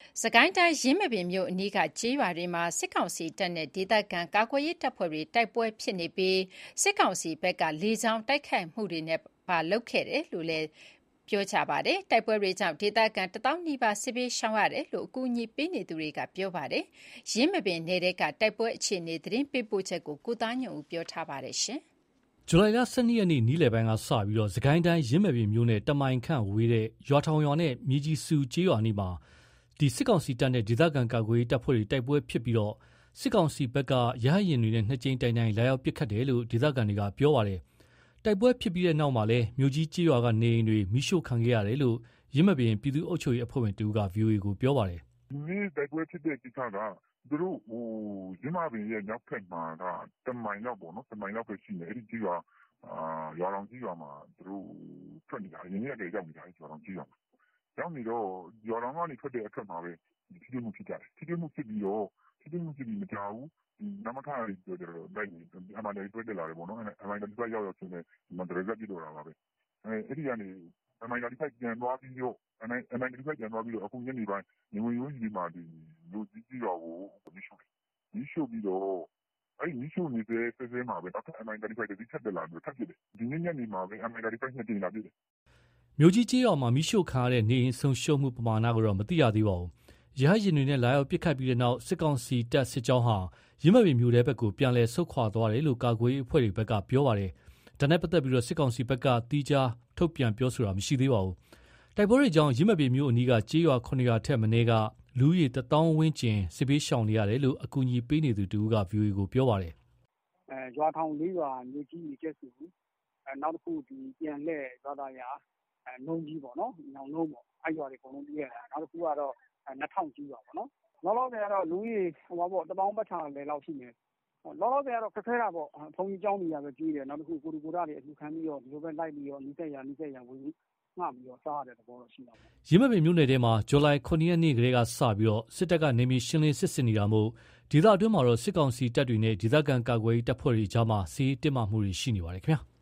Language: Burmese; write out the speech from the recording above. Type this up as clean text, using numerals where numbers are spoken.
စကိုင်းတိုင်းယင်းမာပင်မြို့အနီးကကျေးရွာတွေမှာစစ်ကောင်စီတပ်နဲ့ဒေသခံကာကွယ်ရေးတပ်ဖွဲ့တွေတိုက်ပွဲဖြစ်နေပြီးစစ်ကောင်စီဘက်ကလေကြောင်းတိုက်ခိုက်မှုတွေနဲ့ပါလုပ်ခဲ့တယ်လို့လည်းပြောပါတယ်။တိုက်ပွဲတွေကြောင့်ဒေသခံ1000နီးပါးစစ်ဘေးရှောင်ရတယ်လို့အကူအညီပေးနေသူတွေကပြောပါတယ်။ယင်းမာပင်နယ်ကတိုက်ပွဲအခြေအနေသတင်းပေးပို့ချက်ကိုကိုသားညွန့်ဦးပြောထားပါတယ်။ဇူလိုင်လ12ရက်နေ့နေ့လယ်ပိုင်းကစပြီးစကိုင်းတိုင်းယင်းမာပင်မြို့နဲ့တမိုင်ခန့်ဝေးတဲ့ရွာထောင်ရွာနဲ့မြေကြီးစုကျေးရွာနီးမှာစစ်ကောင်စီတပ်နဲ့ဒေသခံကာကွယ်ရေးတပ်ဖွဲ့တွေတိုက်ပွဲဖြစ်ပြီးစစ်ကောင်စီဘက်ကရဟတ်ယာဉ်တွေနဲ့2ကြိမ်တိုင်လာရောက်ပစ်ခတ်တယ်လို့ဒေသခံတွေကပြောပါတယ်။တိုက်ပွဲဖြစ်ပြီးတဲ့နောက်မှာလည်းမြို့ကြီးကျေးရွာကနေအိမ်တွေမိရှို့ခံခဲ့ရတယ်လို့ယင်းမာပင်ပြည်သူ့အုပ်ချုပ်ရေးအဖွဲ့ဝင်တဦးက VOA ကိုပြောပါတယ်။ "ဒီနေ့တိုက်ပွဲဖြစ်တဲ့ကိစ္စကသူတို့ယင်းမာပင်ရဲ့မြောက်ဘက်မှာက1မိုင်လောက်ပဲရှိမယ်။အဲဒီကျေးရွာရွာတောင်ကျေးရွာမှာသူတို့ထွက်နေတာ။အရင်ကတည်းကရောက်နေတာရွာတောင်ကျေးရွာမှာ။ရောက်နေတော့ရွာတောင်ကနေထွက်တဲ့အထွက်မှာပဲထိတွေ့မှုဖြစ်ကြတယ်။ထိတွေ့မှုဖြစ်ပြီးမကြာဘူးနမခကနေပြီးတော့MI35 တွဲတက်လာတယ်ပေါ့နော်။ MI35 ရောက်ချင်းပဲတရစပ်ပစ်တော့တာပါပဲ။အဲဒီကနေ MI35 ပြန်သွားပြီးတော့အခုညနေပိုင်းနေဝင်ရိုးကြီးမှာမြို့ကြီးကျေးရွာကိုမီးရှို့တယ်။မီးရှို့ပြီးတော့အဲဒီမီးရှို့နေဆဲမှာပဲနောက်ထပ် MI35 တစီးထပ်တက်လာပြီးထပ်ပစ်တယ်။ဒီနေ့ညနေမှာပဲ MI35 2ကြိမ်လာပစ်တယ်။ " မြို့ကြီးကျေးရွာမှာမီးရှို့ခံရတဲ့နေအိမ်ဆုံးရှုံးမှုပမာဏကိုတော့မသိရသေးပါဘူး။ရဟတ်ယာဉ်တွေနဲ့လာရောက်ပစ်ခတ်ပြီးတဲ့နောက်စစ်ကောင်စီတပ်စစ်ကြောင်းဟာယင်းမာပင်မြို့ထဲဘက်ကိုပြန်လည်ဆုတ်ခွာသွားတယ်လို့ကာကွယ်ရေးအဖွဲ့တွေဘက်ကပြောပါတယ်။ဒါနဲ့ပတ်သက်ပြီးစစ်ကောင်စီဘက်ကသီးခြားထုတ်ပြန်ပြောဆိုတာမရှိသေးပါဘူး။တိုက်ပွဲတွေကြောင့်ယင်းမာပင်မြို့အနီးကကျေးရွာ9ရွာထက်မနည်းကလူဦးရေ1000ဝန်းကျင်စစ်ဘေးရှောင်နေရတယ်လို့အကူအညီပေးနေသူတဦးက VOA ကိုပြောပါတယ်။ရွာထောင်4ရွာမြို့ကြီးရေကျက်စုနောက်တစ်ခုပြန်လှည့်ရွာသားရွာနှုံးကြီးပေါ့နော်။ညောင်နှုံးပေါ့အဲ့ရွာတွေအကုန်လုံးပြေးရတာနောက်တစ်ခုကတော့2000ကြီးရွာပေါ့နော်။လောလောဆယ်ကတော့လူကြီး1000ပတ်ချာလည်လောက်ရှိမယ်။လောလောဆယ်ကတော့ခက်ခဲတာပေါ့။ဘုံကြီးကျောင်းတွေပဲပြေးတယ်နောက်တစ်ခုကိုကိုတွေအလှူခံပြီးတော့ဒီလိုပဲလိုက်ပြီးတော့နီးစက်ရဝင်ငှပြီးတော့စားရတဲ့သဘောတော့ရှိတာပေါ့။ယင်းမာပင်မြို့နယ်ထဲမှာဇူလိုင်9ရက်နေ့ကတည်းကစပြီးစစ်တပ်ကနေမြေရှင်းလင်းစစ်ဆင်နေတာမို့ဒေသအတွင်းမှာစစ်ကောင်စီတပ်တွေနဲ့ဒေသခံကာကွယ်ရေးတပ်ဖွဲ့တွေကြားမှာစစ်ရေးတင်းမာမှုတွေရှိနေပါတယ်ခင်ဗျာ။